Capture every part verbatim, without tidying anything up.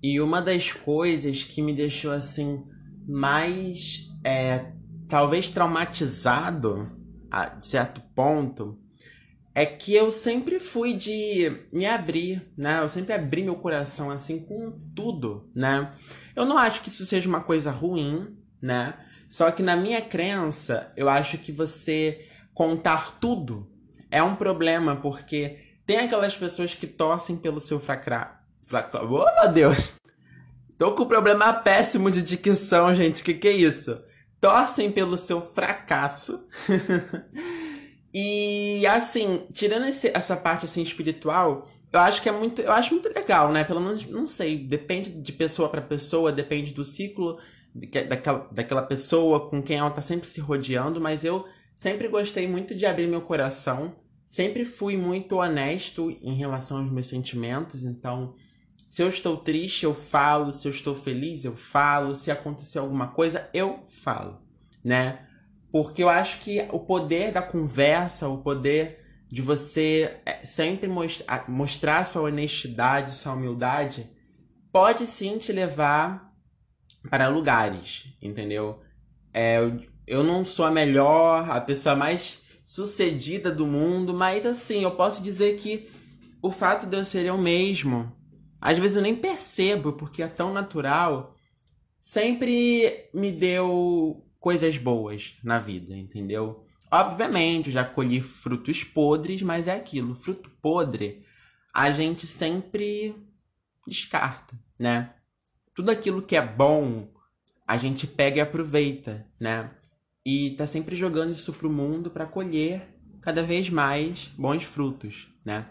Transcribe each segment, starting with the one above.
E uma das coisas que me deixou assim mais, é, talvez traumatizado a de certo ponto, é que eu sempre fui de me abrir, né? Eu sempre abri meu coração assim com tudo, né? Eu não acho que isso seja uma coisa ruim, né? Só que na minha crença, eu acho que você contar tudo é um problema, porque tem aquelas pessoas que torcem pelo seu fracasso. Fraca... Oh, meu Deus! Tô com um problema péssimo de dicção, gente. Que que é isso? Torcem pelo seu fracasso. E assim, tirando esse- essa parte assim espiritual, eu acho que é muito, eu acho muito legal, né? Pelo menos, não sei, depende de pessoa pra pessoa, depende do ciclo de que- daquela, daquela pessoa com quem ela tá sempre se rodeando, mas eu sempre gostei muito de abrir meu coração, sempre fui muito honesto em relação aos meus sentimentos, então se eu estou triste, eu falo. Se eu estou feliz, eu falo. Se aconteceu alguma coisa, eu falo, né? Porque eu acho que o poder da conversa, o poder de você é, sempre most- a- mostrar sua honestidade, sua humildade, pode sim te levar para lugares, entendeu? É, eu, eu não sou a melhor, a pessoa mais sucedida do mundo, mas assim, eu posso dizer que o fato de eu ser eu mesmo, às vezes eu nem percebo, porque é tão natural, sempre me deu coisas boas na vida, entendeu? Obviamente, eu já colhi frutos podres, mas é aquilo, fruto podre, a gente sempre descarta, né? Tudo aquilo que é bom, a gente pega e aproveita, né? E tá sempre jogando isso pro mundo para colher cada vez mais bons frutos, né?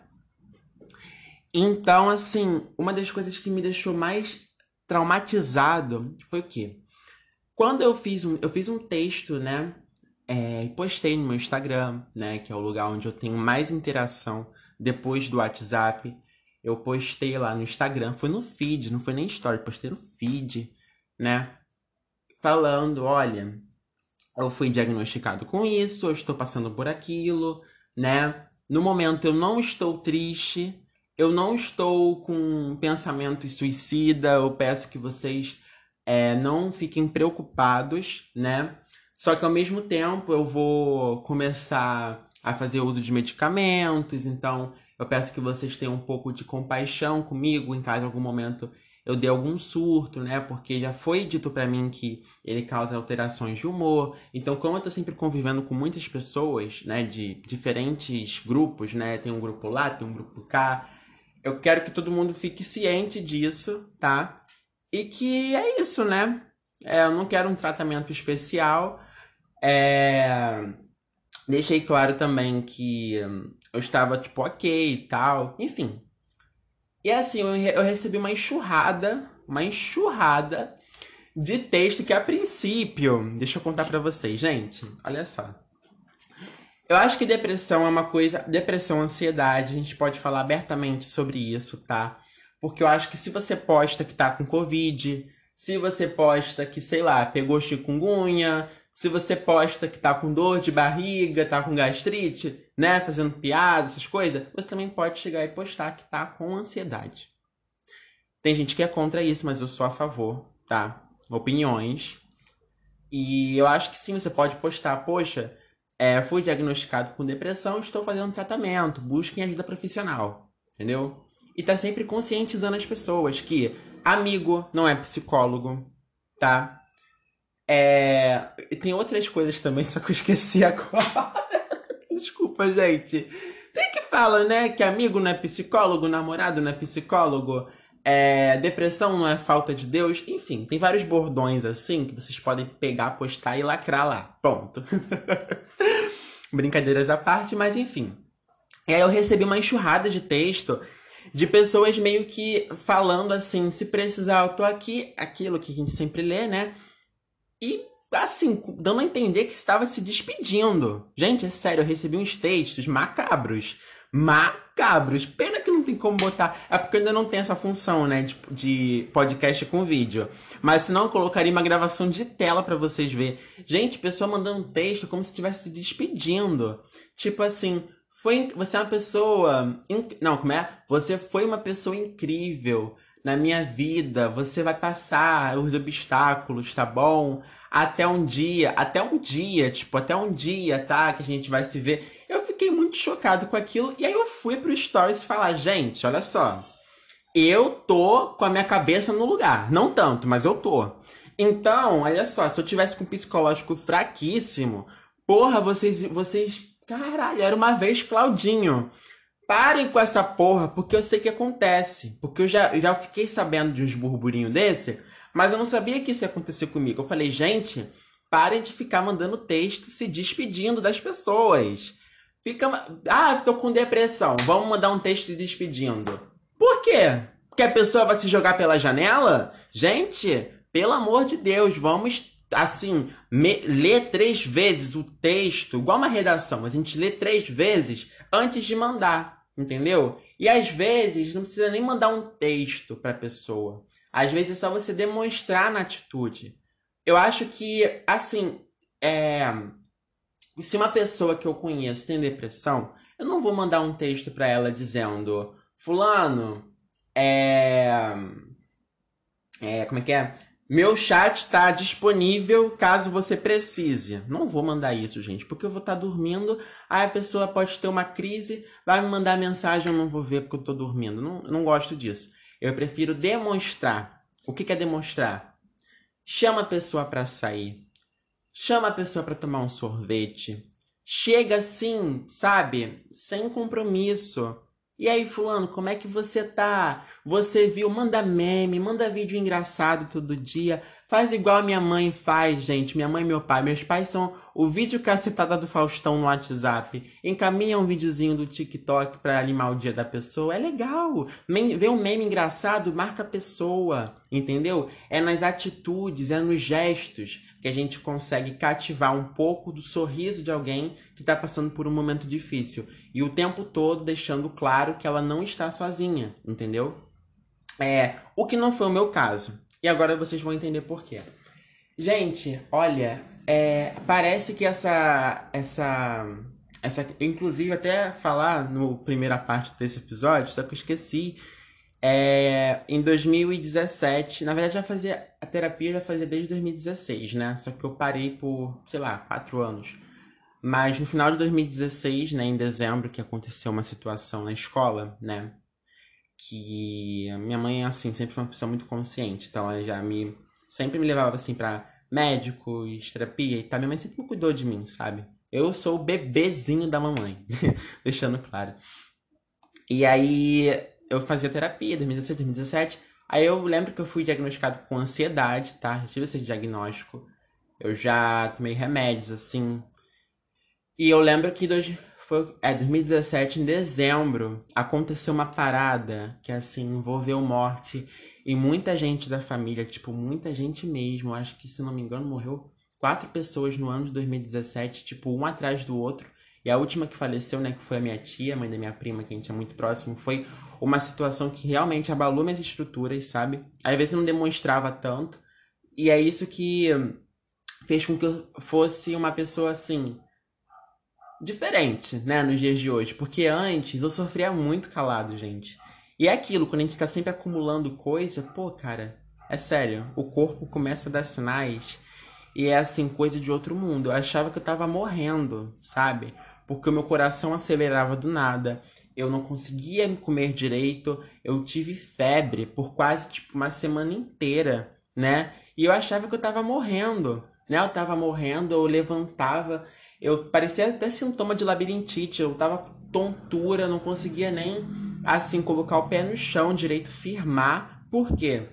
Então, assim, uma das coisas que me deixou mais traumatizado foi o quê? Quando eu fiz um, eu fiz um texto, né? É, e postei no meu Instagram, né? Que é o lugar onde eu tenho mais interação depois do WhatsApp. Eu postei lá no Instagram, foi no feed, não foi nem story, postei no feed, né? Falando, olha, eu fui diagnosticado com isso, eu estou passando por aquilo, né? No momento eu não estou triste, eu não estou com pensamentos suicida, eu peço que vocês é, não fiquem preocupados, né? Só que ao mesmo tempo eu vou começar a fazer uso de medicamentos, então eu peço que vocês tenham um pouco de compaixão comigo em caso em algum momento eu dê algum surto, né? Porque já foi dito pra mim que ele causa alterações de humor. Então, como eu tô sempre convivendo com muitas pessoas, né, de diferentes grupos, né, tem um grupo lá, tem um grupo cá, eu quero que todo mundo fique ciente disso, tá? E que é isso, né? É, eu não quero um tratamento especial. É, deixei claro também que hum, eu estava, tipo, ok e tal. Enfim. E assim, eu, re- eu recebi uma enxurrada, uma enxurrada de texto que a princípio, deixa eu contar pra vocês, gente, olha só. Eu acho que depressão é uma coisa, depressão, ansiedade, a gente pode falar abertamente sobre isso, tá? Porque eu acho que se você posta que tá com Covid, se você posta que, sei lá, pegou chikungunya, se você posta que tá com dor de barriga, tá com gastrite, né, fazendo piada, essas coisas, você também pode chegar e postar que tá com ansiedade. Tem gente que é contra isso, mas eu sou a favor, tá? Opiniões. E eu acho que sim, você pode postar, poxa, é, fui diagnosticado com depressão, estou fazendo tratamento, busquem ajuda profissional, entendeu? E tá sempre conscientizando as pessoas que amigo não é psicólogo, tá? É... e tem outras coisas também, só que eu esqueci agora. Desculpa, gente. Tem que falar, né, que amigo não é psicólogo, namorado não é psicólogo, é, depressão não é falta de Deus. Enfim, tem vários bordões assim que vocês podem pegar, postar e lacrar lá. Pronto. Brincadeiras à parte, mas enfim. E aí eu recebi uma enxurrada de texto de pessoas meio que falando assim, se precisar, eu tô aqui, aquilo que a gente sempre lê, né? E, assim, dando a entender que estava se despedindo. Gente, é sério, eu recebi uns textos macabros. Macabros. Pena que não tem como botar. É porque ainda não tem essa função, né? De, de podcast com vídeo. Mas senão eu colocaria uma gravação de tela pra vocês verem. Gente, pessoa mandando texto como se estivesse se despedindo. Tipo assim. Foi, você é uma pessoa. inc- Não, como é? Você foi uma pessoa incrível. na minha vida, você vai passar os obstáculos, tá bom? Até um dia, até um dia, tipo, até um dia, tá? Que a gente vai se ver. Eu fiquei muito chocado com aquilo. E aí eu fui pro Stories falar, gente, olha só. Eu tô com a minha cabeça no lugar. Não tanto, mas eu tô. Então, olha só, se eu tivesse com um psicológico fraquíssimo, porra, vocês, vocês, caralho, era uma vez Claudinho. Parem com essa porra, porque eu sei que acontece. Porque eu já, eu já fiquei sabendo de uns burburinhos desse, mas eu não sabia que isso ia acontecer comigo. Eu falei, gente, parem de ficar mandando texto se despedindo das pessoas. Fica. Ah, tô com depressão. Vamos mandar um texto se despedindo. Por quê? Porque a pessoa vai se jogar pela janela? Gente, pelo amor de Deus, vamos, assim, me- ler três vezes o texto, igual uma redação, mas a gente lê três vezes antes de mandar, entendeu? E às vezes não precisa nem mandar um texto para a pessoa. Às vezes é só você demonstrar na atitude. Eu acho que, assim, é, se uma pessoa que eu conheço tem depressão, eu não vou mandar um texto para ela dizendo: Fulano, é, é, como é que é? Meu chat está disponível caso você precise. Não vou mandar isso, gente, porque eu vou estar dormindo. Aí a pessoa pode ter uma crise, vai me mandar mensagem, eu não vou ver porque eu tô dormindo. Não, não gosto disso. Eu prefiro demonstrar. O que que é demonstrar? Chama a pessoa para sair. Chama a pessoa para tomar um sorvete. Chega assim, sabe? Sem compromisso. E aí, fulano, como é que você tá? Você viu? Manda meme, manda vídeo engraçado todo dia. Faz igual a minha mãe faz, gente. Minha mãe e meu pai. Meus pais são o vídeo cacetada do Faustão no WhatsApp. Encaminha um videozinho do TikTok pra animar o dia da pessoa. É legal. Men- Vê um meme engraçado, marca a pessoa. Entendeu? É nas atitudes, é nos gestos que a gente consegue cativar um pouco do sorriso de alguém que está passando por um momento difícil. E o tempo todo deixando claro que ela não está sozinha, entendeu? É, o que não foi o meu caso. E agora vocês vão entender por quê. Gente, olha, é, parece que essa, essa, essa, inclusive até falar no primeira parte desse episódio, só que eu esqueci. É, em dois mil e dezessete, na verdade já fazia a terapia já fazia desde dois mil e dezesseis, né? Só que eu parei por, sei lá, quatro anos. Mas no final de dois mil e dezesseis, né, em dezembro, que aconteceu uma situação na escola, né? Que a minha mãe, assim, sempre foi uma pessoa muito consciente. Então ela já me... Sempre me levava, assim, pra médicos, terapia e tal. Minha mãe sempre me cuidou de mim, sabe? Eu sou o bebezinho da mamãe. Deixando claro. E aí eu fazia terapia, dois mil e dezesseis, dois mil e dezessete. Aí eu lembro que eu fui diagnosticado com ansiedade, tá? Já tive esse diagnóstico. Eu já tomei remédios, assim. E eu lembro que dois, foi, é, dois mil e dezessete, em dezembro, aconteceu uma parada que, assim, envolveu morte. E muita gente da família, tipo, muita gente mesmo. Acho que, se não me engano, morreu quatro pessoas no ano de dois mil e dezessete, tipo, um atrás do outro. E a última que faleceu, né, que foi a minha tia, mãe da minha prima, que a gente é muito próximo, foi uma situação que realmente abalou minhas estruturas, sabe? Às vezes eu não demonstrava tanto. E é isso que fez com que eu fosse uma pessoa, assim, diferente, né, nos dias de hoje. Porque antes eu sofria muito calado, gente. E é aquilo, quando a gente tá sempre acumulando coisa, pô, cara, é sério, o corpo começa a dar sinais e é assim, coisa de outro mundo. Eu achava que eu tava morrendo, sabe? Porque o meu coração acelerava do nada. Eu não conseguia me comer direito. Eu tive febre por quase, tipo, uma semana inteira, né? E eu achava que eu tava morrendo, né? Eu tava morrendo, eu levantava. Eu parecia até sintoma de labirintite. Eu tava com tontura, não conseguia nem, assim, colocar o pé no chão direito, firmar. Por quê?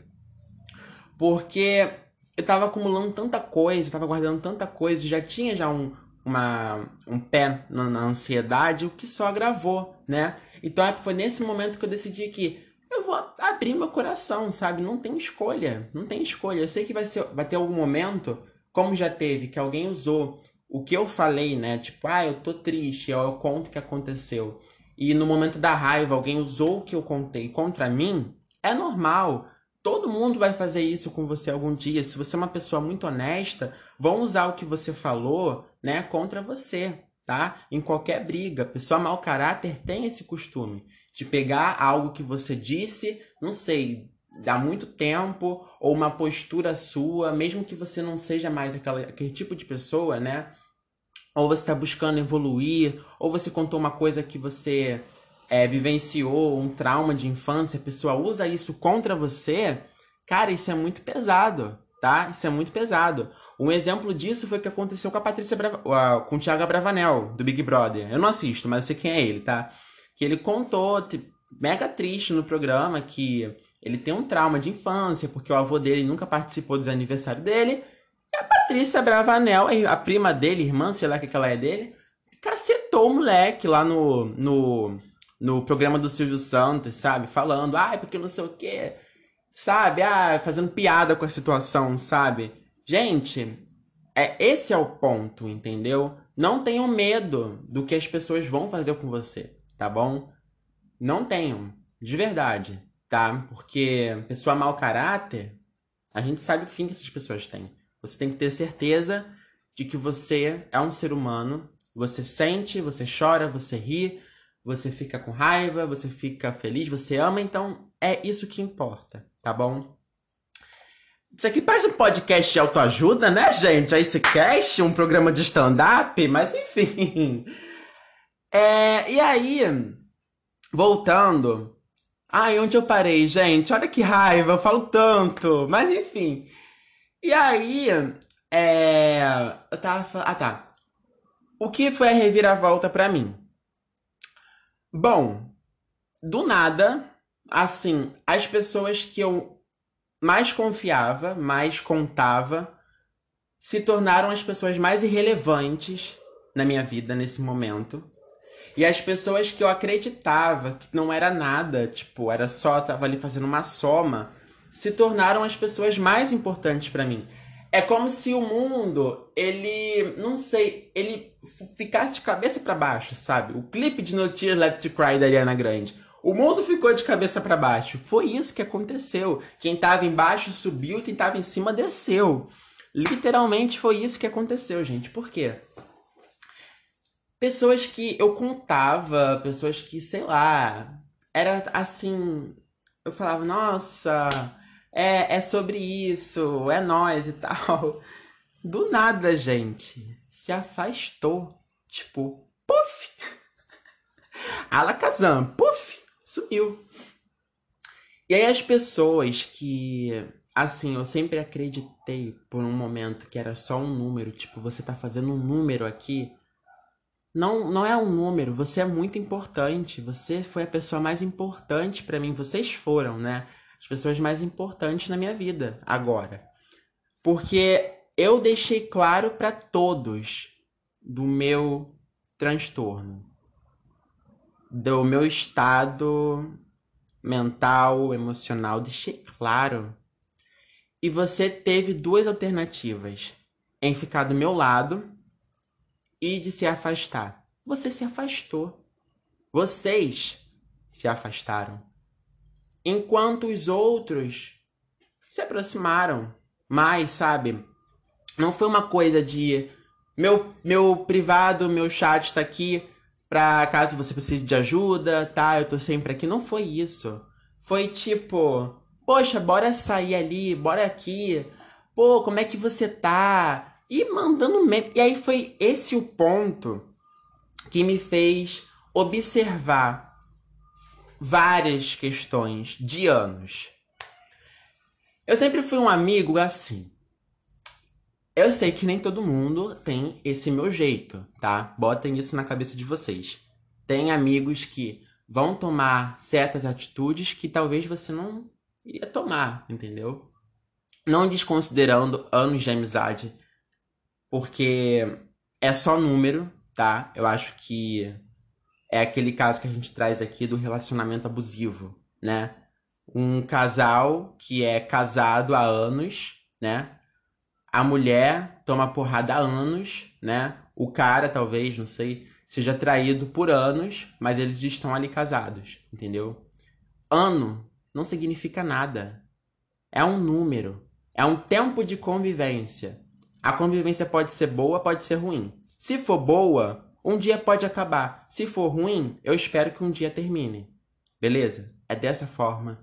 Porque eu tava acumulando tanta coisa, tava guardando tanta coisa, já tinha já um, uma, um pé na, na ansiedade, o que só agravou, né? Então é, foi nesse momento que eu decidi que eu vou abrir meu coração, sabe? Não tem escolha, não tem escolha. Eu sei que vai, ser, vai ter algum momento, como já teve, que alguém usou o que eu falei, né? Tipo, ah, eu tô triste, eu conto o que aconteceu. E no momento da raiva, alguém usou o que eu contei contra mim, é normal. Todo mundo vai fazer isso com você algum dia. Se você é uma pessoa muito honesta, vão usar o que você falou, né, contra você, tá? Em qualquer briga. Pessoa mau caráter tem esse costume de pegar algo que você disse, não sei, há muito tempo, ou uma postura sua, mesmo que você não seja mais aquela, aquele tipo de pessoa, né? Ou você está buscando evoluir, ou você contou uma coisa que você é, vivenciou, um trauma de infância, a pessoa usa isso contra você, cara, isso é muito pesado, tá? Isso é muito pesado. Um exemplo disso foi o que aconteceu com a Patrícia Brava... uh, com o Thiago Bravanel, do Big Brother. Eu não assisto, mas eu sei quem é ele, tá? Que ele contou, t- mega triste no programa, que ele tem um trauma de infância, porque o avô dele nunca participou dos aniversários dele. Patrícia Bravanel, a prima dele, irmã, sei lá o que que ela é dele, cacetou o moleque lá no, no, no programa do Silvio Santos, sabe? Falando, ai, porque não sei o quê, sabe? Ah, fazendo piada com a situação, sabe? Gente, é, esse é o ponto, entendeu? Não tenham medo do que as pessoas vão fazer com você, tá bom? Não tenham, de verdade, tá? Porque pessoa mau caráter, a gente sabe o fim que essas pessoas têm. Você tem que ter certeza de que você é um ser humano. Você sente, você chora, você ri, você fica com raiva, você fica feliz, você ama. Então, é isso que importa, tá bom? Isso aqui parece um podcast de autoajuda, né, gente? É esse cast, um programa de stand-up, mas enfim. É, e aí, voltando. Ai, onde eu parei, gente? Olha que raiva, eu falo tanto. Mas enfim. E aí, é... eu tava falando... Ah, tá. O que foi a reviravolta pra mim? Bom, do nada, assim, as pessoas que eu mais confiava, mais contava, se tornaram as pessoas mais irrelevantes na minha vida nesse momento. E as pessoas que eu acreditava que não era nada, tipo, era só, tava ali fazendo uma soma, se tornaram as pessoas mais importantes pra mim. É como se o mundo, ele, não sei, ele ficasse de cabeça pra baixo, sabe? O clipe de No Tears Left to Cry da Ariana Grande. O mundo ficou de cabeça pra baixo. Foi isso que aconteceu. Quem tava embaixo subiu, quem tava em cima desceu. Literalmente foi isso que aconteceu, gente. Por quê? Pessoas que eu contava, pessoas que, sei lá, era assim, eu falava, nossa, é, é sobre isso, é nós e tal. Do nada, gente, se afastou. Tipo, puf! Alakazam, puf! Sumiu. E aí as pessoas que, assim, eu sempre acreditei por um momento que era só um número, tipo, você tá fazendo um número aqui. Não, não é um número, você é muito importante. Você foi a pessoa mais importante pra mim. Vocês foram, né? As pessoas mais importantes na minha vida agora. Porque eu deixei claro pra todos do meu transtorno, do meu estado mental, emocional, deixei claro. E você teve duas alternativas: em ficar do meu lado e de se afastar. Você se afastou. Vocês se afastaram, enquanto os outros se aproximaram mais, sabe? Não foi uma coisa de meu meu privado, meu chat tá aqui pra caso você precise de ajuda, tá? Eu tô sempre aqui. Não foi isso. Foi tipo, poxa, bora sair ali, bora aqui. Pô, como é que você tá? E mandando meme. E aí foi esse o ponto que me fez observar várias questões de anos. Eu sempre fui um amigo assim. Eu sei que nem todo mundo tem esse meu jeito, tá? Botem isso na cabeça de vocês. Tem amigos que vão tomar certas atitudes que talvez você não ia tomar, entendeu? Não desconsiderando anos de amizade, porque é só número, tá? Eu acho que é aquele caso que a gente traz aqui do relacionamento abusivo, né? Um casal que é casado há anos, né? A mulher toma porrada há anos, né? O cara, talvez, não sei, seja traído por anos, mas eles estão ali casados, entendeu? Ano não significa nada. É um número. É um tempo de convivência. A convivência pode ser boa, pode ser ruim. Se for boa, um dia pode acabar. Se for ruim, eu espero que um dia termine. Beleza? É dessa forma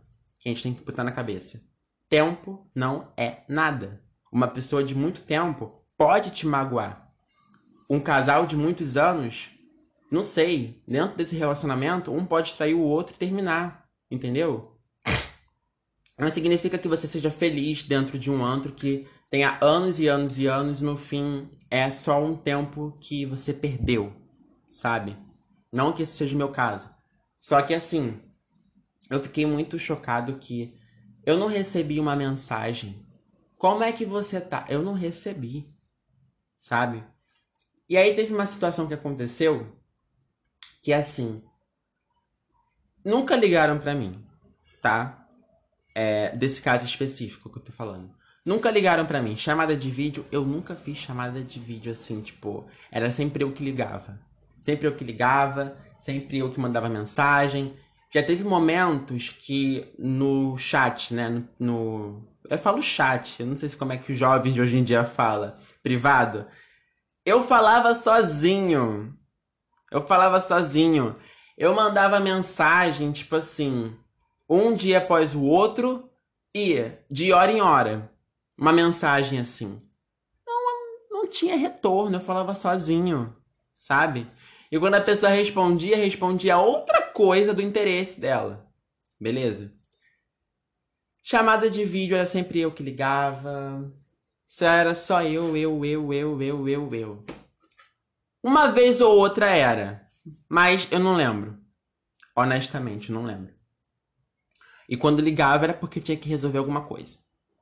que a gente tem que botar na cabeça. Tempo não é nada. Uma pessoa de muito tempo pode te magoar. Um casal de muitos anos, não sei, dentro desse relacionamento, um pode trair o outro e terminar, entendeu? Não significa que você seja feliz dentro de um antro que tenha anos e anos e anos e no fim é só um tempo que você perdeu, sabe? Não que esse seja o meu caso. Só que assim, eu fiquei muito chocado que eu não recebi uma mensagem. Como é que você tá? Eu não recebi, sabe? E aí teve uma situação que aconteceu que assim, nunca ligaram pra mim, tá? É, desse caso específico que eu tô falando. Nunca ligaram pra mim. Chamada de vídeo, eu nunca fiz chamada de vídeo assim, tipo, era sempre eu que ligava. Sempre eu que ligava, sempre eu que mandava mensagem. Já teve momentos que no chat, né, no, no- eu falo chat, eu não sei se como é que os jovens de hoje em dia fala, privado. Eu falava sozinho. Eu falava sozinho. Eu mandava mensagem, tipo assim, um dia após o outro e de hora em hora. Uma mensagem assim. Não tinha retorno, eu falava sozinho, sabe? E quando a pessoa respondia, respondia outra coisa do interesse dela. Beleza? Chamada de vídeo era sempre eu que ligava. Isso era só eu, eu, eu, eu, eu, eu, eu. Uma vez ou outra era. Mas eu não lembro. Honestamente, não lembro. E quando ligava era porque tinha que resolver alguma coisa.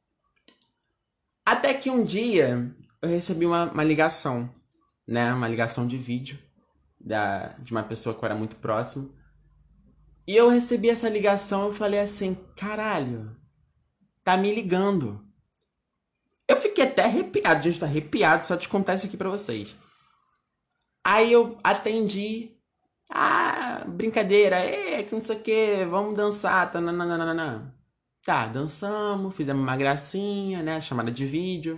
Até que um dia eu recebi uma, uma ligação, né? Uma ligação de vídeo da, de uma pessoa que eu era muito próximo. E eu recebi essa ligação e eu falei assim, caralho, tá me ligando. Eu fiquei até arrepiado, gente, tá arrepiado só de contar isso aqui pra vocês. Aí eu atendi. Ah, brincadeira, é, que não sei o que, vamos dançar, tá, nananana. Tá, dançamos, fizemos uma gracinha, né, chamada de vídeo.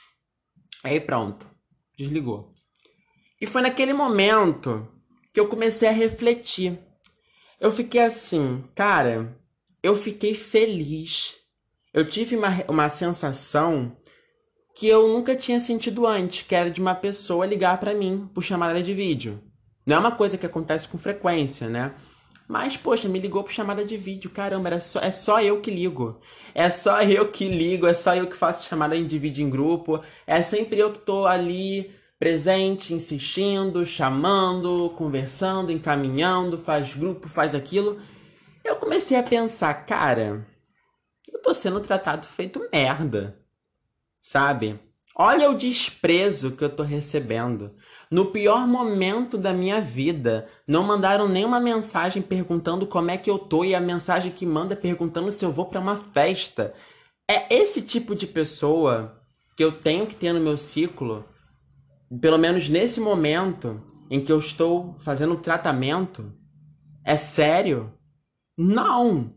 Aí pronto, desligou. E foi naquele momento que eu comecei a refletir. Eu fiquei assim, cara, eu fiquei feliz. Eu tive uma, uma sensação que eu nunca tinha sentido antes, que era de uma pessoa ligar pra mim por chamada de vídeo. Não é uma coisa que acontece com frequência, né? Mas, poxa, me ligou por chamada de vídeo. Caramba, era só, é só eu que ligo. É só eu que ligo, é só eu que faço chamada de vídeo em grupo. É sempre eu que tô ali, presente, insistindo, chamando, conversando, encaminhando, faz grupo, faz aquilo. Eu comecei a pensar, cara, eu tô sendo tratado feito merda, sabe? Olha o desprezo que eu tô recebendo. No pior momento da minha vida, não mandaram nenhuma mensagem perguntando como é que eu tô e a mensagem que manda é perguntando se eu vou pra uma festa. É esse tipo de pessoa que eu tenho que ter no meu ciclo, pelo menos nesse momento em que eu estou fazendo o tratamento. É sério? Não!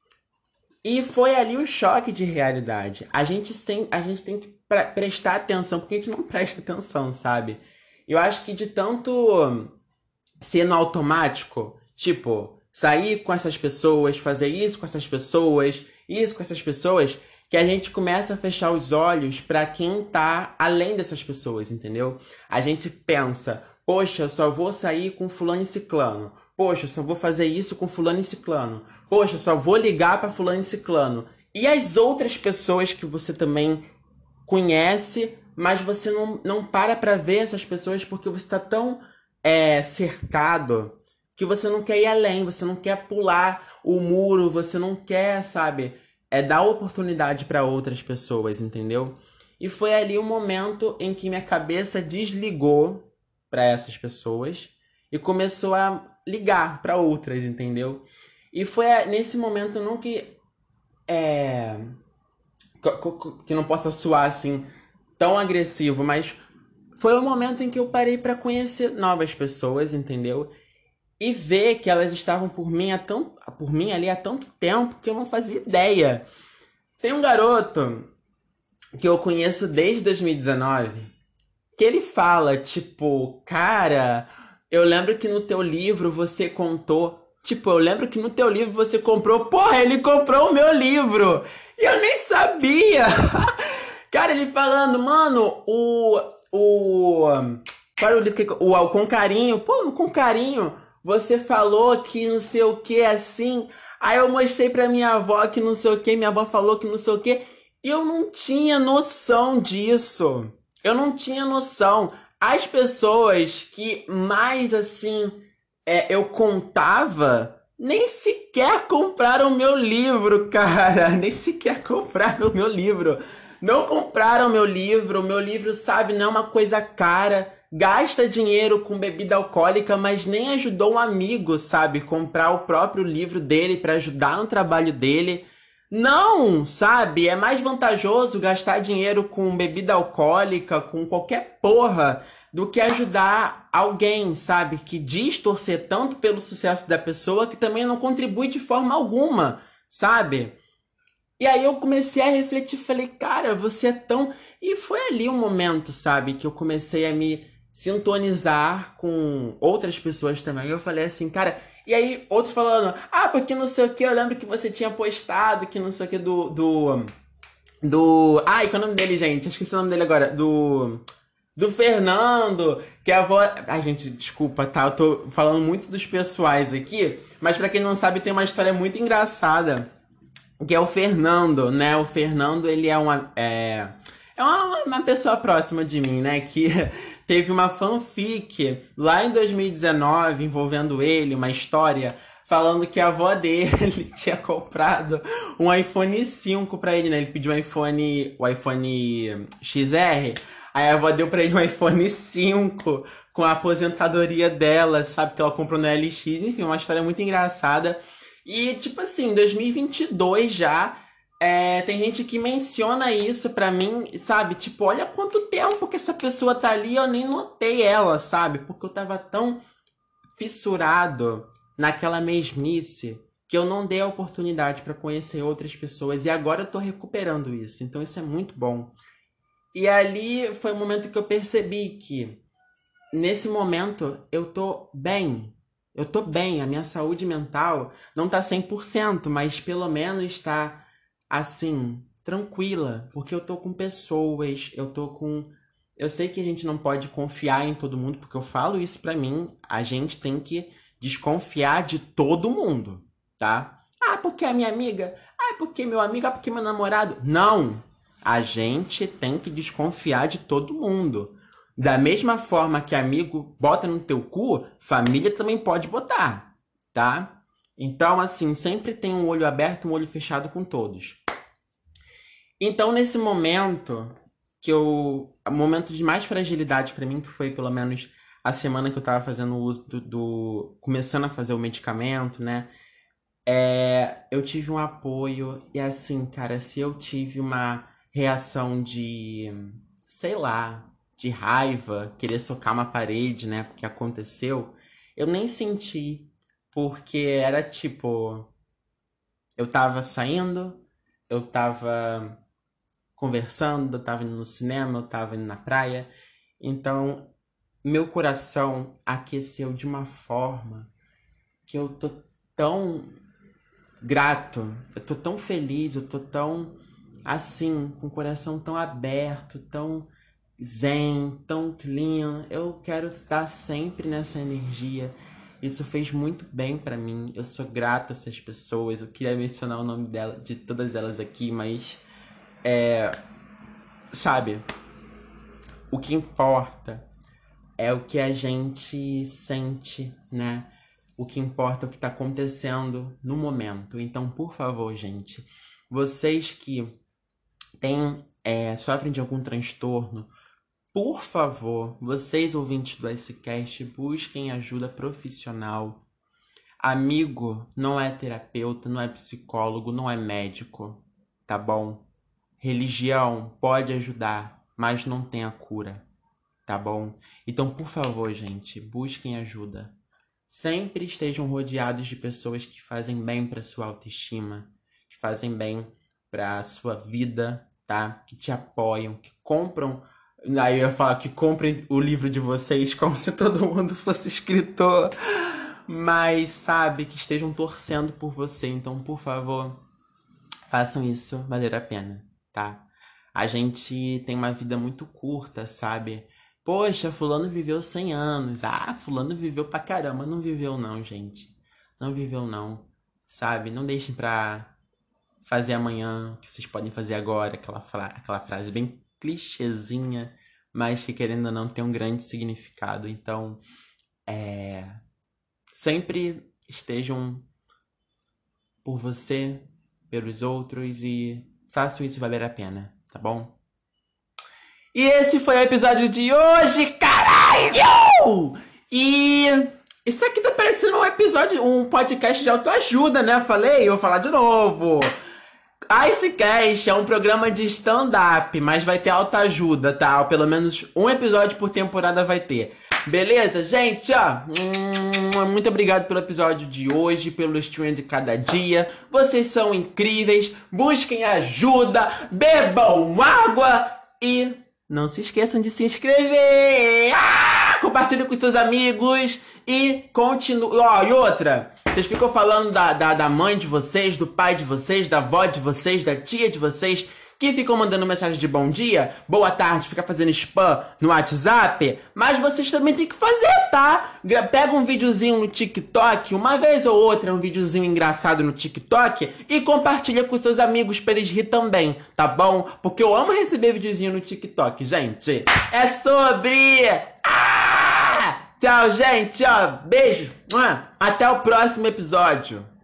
E foi ali o choque de realidade. A gente tem, a gente tem que pre- prestar atenção, porque a gente não presta atenção, sabe? Eu acho que de tanto ser no automático, tipo, sair com essas pessoas, fazer isso com essas pessoas, isso com essas pessoas, que a gente começa a fechar os olhos pra quem tá além dessas pessoas, entendeu? A gente pensa, poxa, eu só vou sair com fulano e ciclano. Poxa, eu só vou fazer isso com fulano e ciclano. Poxa, eu só vou ligar pra fulano e ciclano. E as outras pessoas que você também conhece, mas você não, não para pra ver essas pessoas porque você tá tão é, cercado que você não quer ir além, você não quer pular o muro, você não quer, sabe, é dar oportunidade pra outras pessoas, entendeu? E foi ali o momento em que minha cabeça desligou pra essas pessoas e começou a ligar pra outras, entendeu? E foi é, nesse momento não que é, co- co- que não possa soar assim tão agressivo, mas foi o momento em que eu parei pra conhecer novas pessoas, entendeu? E ver que elas estavam por mim há tão, por mim ali há tanto tempo que eu não fazia ideia. Tem um garoto que eu conheço desde dois mil e dezenove que ele fala, tipo, cara, eu lembro que no teu livro você contou. Tipo, eu lembro que no teu livro você comprou. Porra, ele comprou o meu livro! E eu nem sabia! Cara, ele falando, mano, o. O. Qual era o livro que. O, o Com Carinho. Pô, Com Carinho, você falou que não sei o que assim. Aí eu mostrei pra minha avó que não sei o que, minha avó falou que não sei o que. E eu não tinha noção disso. Eu não tinha noção. As pessoas que mais assim é, eu contava nem sequer compraram meu livro, cara. Nem sequer compraram meu livro. Não compraram meu livro. Meu livro, sabe, não é uma coisa cara. Gasta dinheiro com bebida alcoólica, mas nem ajudou um amigo, sabe? Comprar o próprio livro dele pra ajudar no trabalho dele. Não, sabe? É mais vantajoso gastar dinheiro com bebida alcoólica, com qualquer porra, do que ajudar alguém, sabe? Que diz torcer tanto pelo sucesso da pessoa que também não contribui de forma alguma, sabe? E aí eu comecei a refletir, falei, cara, você é tão... E foi ali um momento, sabe, que eu comecei a me sintonizar com outras pessoas também. Eu falei assim, cara... E aí, outro falando, ah, porque não sei o que, eu lembro que você tinha postado, que não sei o que, do... Do... do... Ai, qual é o nome dele, gente? Esqueci o nome dele agora. Do... Do Fernando, que é a avó... Ai, gente, desculpa, tá? Eu tô falando muito dos pessoais aqui, mas pra quem não sabe, tem uma história muito engraçada que é o Fernando, né? O Fernando, ele é uma é, é uma, uma pessoa próxima de mim, né? Que teve uma fanfic lá em dois mil e dezenove envolvendo ele, uma história falando que a avó dele tinha comprado um iPhone cinco pra ele, né? Ele pediu um iPhone, o iPhone X R. Aí a avó deu pra ele um iPhone cinco com a aposentadoria dela, sabe? Que ela comprou no L X. Enfim, uma história muito engraçada. E, tipo assim, dois mil e vinte e dois já, é, tem gente que menciona isso pra mim, sabe? Tipo, olha quanto tempo que essa pessoa tá ali, eu nem notei ela, sabe? Porque eu tava tão fissurado naquela mesmice que eu não dei a oportunidade pra conhecer outras pessoas. E agora eu tô recuperando isso, então isso é muito bom. E ali foi o momento que eu percebi que, nesse momento, eu tô bem. Eu tô bem, a minha saúde mental não tá cem por cento, mas pelo menos tá, assim, tranquila. Porque eu tô com pessoas, eu tô com... Eu sei que a gente não pode confiar em todo mundo, porque eu falo isso pra mim, a gente tem que desconfiar de todo mundo, tá? Ah, porque é minha amiga? Ah, porque meu amigo? Ah, porque meu namorado? Não! A gente tem que desconfiar de todo mundo. Da mesma forma que amigo bota no teu cu, família também pode botar, tá? Então, assim, sempre tem um olho aberto, um olho fechado com todos. Então, nesse momento, que eu... O momento de mais fragilidade pra mim, que foi pelo menos a semana que eu tava fazendo o uso do... do começando a fazer o medicamento, né? É, eu tive um apoio e assim, cara, se eu tive uma reação de, sei lá, de raiva, querer socar uma parede, né, porque aconteceu, eu nem senti, porque era tipo, eu tava saindo, eu tava conversando, eu tava indo no cinema, eu tava indo na praia, então meu coração aqueceu de uma forma que eu tô tão grato, eu tô tão feliz, eu tô tão assim, com o coração tão aberto, tão zen, tão clean. Eu quero estar sempre nessa energia. Isso fez muito bem pra mim. Eu sou grato a essas pessoas. Eu queria mencionar o nome dela, de todas elas aqui, mas sabe, o que importa é o que a gente sente, né? O que importa é o que tá acontecendo no momento. Então, por favor, gente, vocês que têm, é, sofrem de algum transtorno, por favor, vocês ouvintes do IceCast, busquem ajuda profissional. Amigo não é terapeuta, não é psicólogo, não é médico, tá bom? Religião pode ajudar, mas não tem a cura, tá bom? Então, por favor, gente, busquem ajuda. Sempre estejam rodeados de pessoas que fazem bem para sua autoestima, que fazem bem para sua vida, tá? Que te apoiam, que compram. Aí eu ia falar que comprem o livro de vocês como se todo mundo fosse escritor. mas sabe que estejam torcendo por você. Então, por favor, façam isso valer a pena, tá? A gente tem uma vida muito curta, sabe? Poxa, fulano viveu cem anos. Ah, fulano viveu pra caramba. Não viveu não, gente. Não viveu não, sabe? Não deixem pra fazer amanhã o que vocês podem fazer agora. Aquela, fra aquela frase bem clichêzinha, mas que querendo ou não tem um grande significado. Então, é... sempre estejam por você, pelos outros e façam isso valer a pena, tá bom? E esse foi o episódio de hoje, caralho! E isso aqui tá parecendo um episódio, um podcast de autoajuda, né? Falei, eu vou falar de novo. Icecast é um programa de stand-up, mas vai ter autoajuda, tá? Pelo menos um episódio por temporada vai ter. Beleza, gente? Ó, hum, muito obrigado pelo episódio de hoje, pelo stream de cada dia. Vocês são incríveis. Busquem ajuda, bebam água e não se esqueçam de se inscrever. Ah, compartilhe com seus amigos e continue. Ó, e outra. Vocês ficam falando da, da, da mãe de vocês, do pai de vocês, da avó de vocês, da tia de vocês, que ficam mandando mensagem de bom dia, boa tarde, fica fazendo spam no WhatsApp, mas vocês também tem que fazer, tá? Pega um videozinho no TikTok, uma vez ou outra, um videozinho engraçado no TikTok e compartilha com seus amigos pra eles rir também, tá bom? Porque eu amo receber videozinho no TikTok, gente. É sobre... Ah! Tchau, gente, ó, beijo, até o próximo episódio.